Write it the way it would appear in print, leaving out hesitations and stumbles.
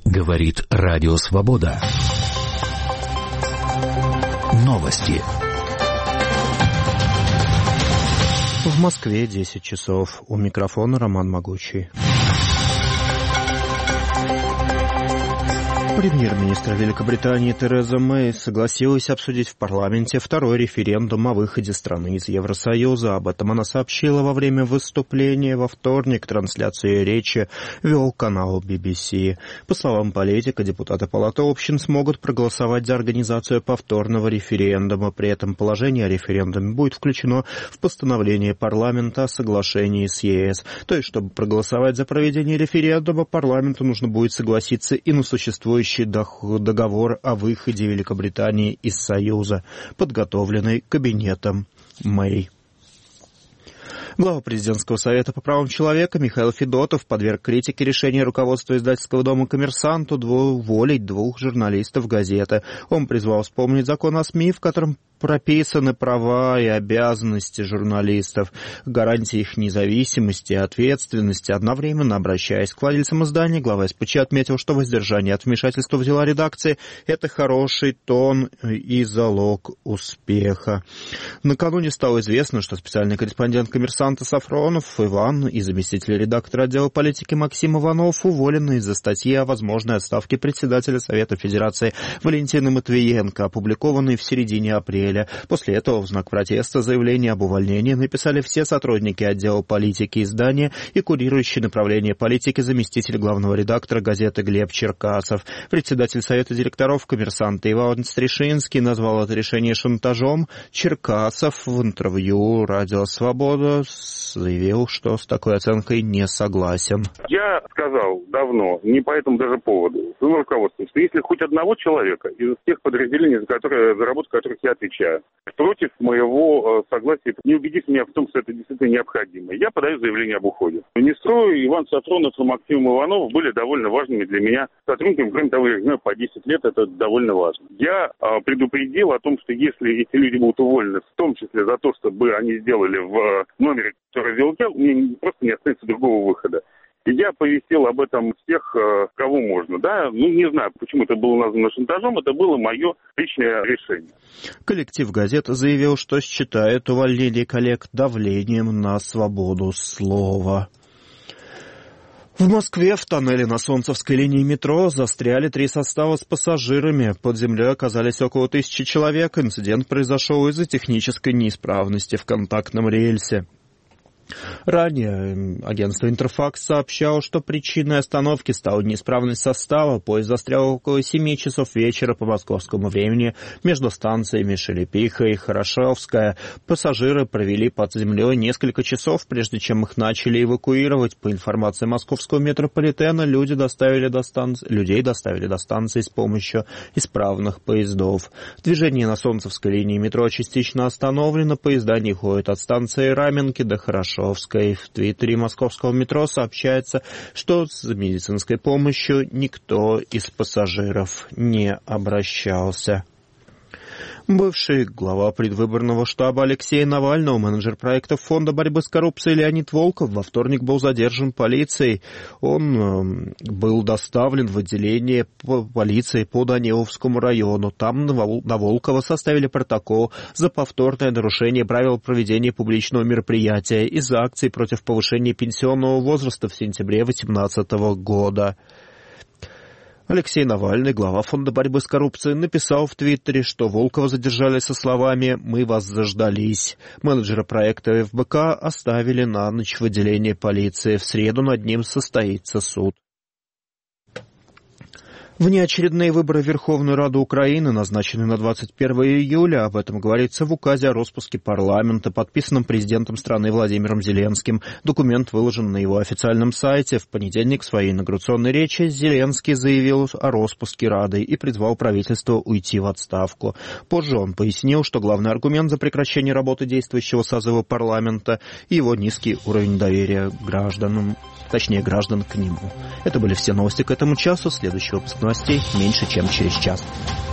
Говорит Радио Свобода. Новости. В Москве 10 часов. У микрофона Роман Могучий. Премьер-министр Великобритании Тереза Мэй согласилась обсудить в парламенте второй референдум о выходе страны из Евросоюза. Об этом она сообщила во время выступления во вторник. Трансляцию речи вел канал BBC. По словам политика, депутаты Палаты общин смогут проголосовать за организацию повторного референдума. При этом положение о референдуме будет включено в постановление парламента о соглашении с ЕС. То есть, чтобы проголосовать за проведение референдума, парламенту нужно будет согласиться и на существующий договор о выходе Великобритании из Союза, подготовленный кабинетом Мэй. Глава президентского совета по правам человека Михаил Федотов подверг критике решения руководства издательского дома «Коммерсант» уволить 2 журналистов газеты. Он призвал вспомнить закон о СМИ, в котором прописаны права и обязанности журналистов, гарантии их независимости и ответственности. Одновременно, обращаясь к владельцам издания, глава СПЧ отметил, что воздержание от вмешательства в дела редакции – это хороший тон и залог успеха. Накануне стало известно, что специальный корреспондент «Коммерсанта» Сафронов Иван и заместитель редактора отдела политики Максим Иванов уволены из-за статьи о возможной отставке председателя Совета Федерации Валентины Матвиенко, опубликованной в середине апреля. После этого в знак протеста заявление об увольнении написали все сотрудники отдела политики издания и курирующий направление политики заместитель главного редактора газеты Глеб Черкасов. Председатель Совета директоров «Коммерсанта» Иван Стришинский назвал это решение шантажом. Черкасов в интервью «Радио Свобода» заявил, что с такой оценкой не согласен. Я сказал давно, не по этому даже поводу, своему руководству, что если хоть одного человека из тех подразделений, за работу которых я отвечаю, против моего согласия, не убедив меня в том, что это действительно необходимо, я подаю заявление об уходе. Министру Иван Сафронов и Максим Иванов были довольно важными для меня сотрудниками. Кроме того, я знаю, по 10 лет это довольно важно. Я предупредил о том, что если эти люди будут уволены, в том числе за то, чтобы они сделали в номере, который вел, мне просто не останется другого выхода. И я повестил об этом всех, кого можно. Да? Не знаю, почему это было названо шантажом, это было мое личное решение. Коллектив газеты заявил, что считает увольнение коллег давлением на свободу слова. В Москве в тоннеле на Солнцевской линии метро застряли 3 состава с пассажирами. Под землей оказались около 1000 человек. Инцидент произошел из-за технической неисправности в контактном рельсе. Ранее агентство «Интерфакс» сообщало, что причиной остановки стала неисправность состава. Поезд застрял около 7 часов вечера по московскому времени между станциями Шелепиха и Хорошевская. Пассажиры провели под землей несколько часов, прежде чем их начали эвакуировать. По информации московского метрополитена, людей доставили до станции с помощью исправных поездов. Движение на Солнцевской линии метро частично остановлено. Поезда не ходят от станции Раменки до Хорошевской. В Твиттере московского метро сообщается, что с медицинской помощью никто из пассажиров не обращался. Бывший глава предвыборного штаба Алексея Навального, менеджер проектов Фонда борьбы с коррупцией Леонид Волков во вторник был задержан полицией. Он был доставлен в отделение полиции по Даниловскому району. Там на Волкова составили протокол за повторное нарушение правил проведения публичного мероприятия из-за акций против повышения пенсионного возраста в сентябре 2018 года. Алексей Навальный, глава Фонда борьбы с коррупцией, написал в Твиттере, что Волкова задержали со словами «Мы вас заждались». Менеджера проекта ФБК оставили на ночь в отделении полиции. В среду над ним состоится суд. Внеочередные выборы в Верховную Раду Украины назначены на 21 июля. Об этом говорится в указе о распуске парламента, подписанном президентом страны Владимиром Зеленским. Документ выложен на его официальном сайте. В понедельник в своей инаугурационной речи Зеленский заявил о распуске Рады и призвал правительство уйти в отставку. Позже он пояснил, что главный аргумент за прекращение работы действующего созыва парламента – его низкий уровень доверия граждан к нему. Это были все новости к этому часу. Следующий выпуск новостей меньше, чем через час.